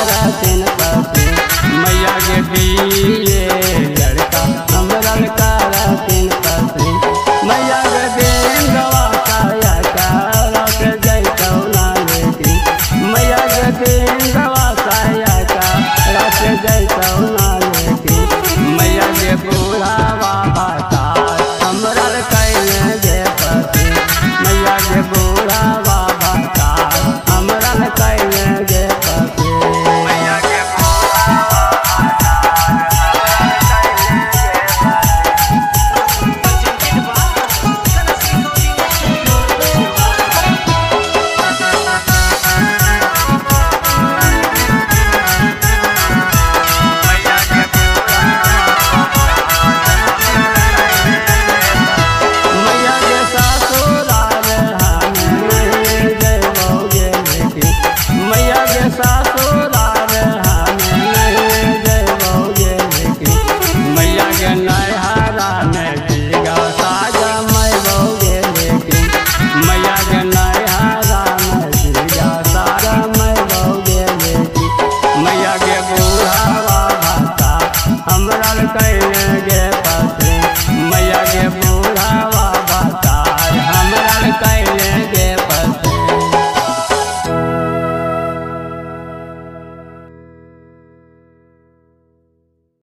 करतिन पति मैया के दिए लड़का हमरा करतिन पति मैया के बेंगवा काया करत जैतौ ना लेती मैया के बेंगवा काया करत जैतौ ना लेती मैया के बूढ़ावा भाता हमरा कैले जे पति मैया के बूढ़ावा भाता हमरा कैले जे पति मैया के हमरा कैले गे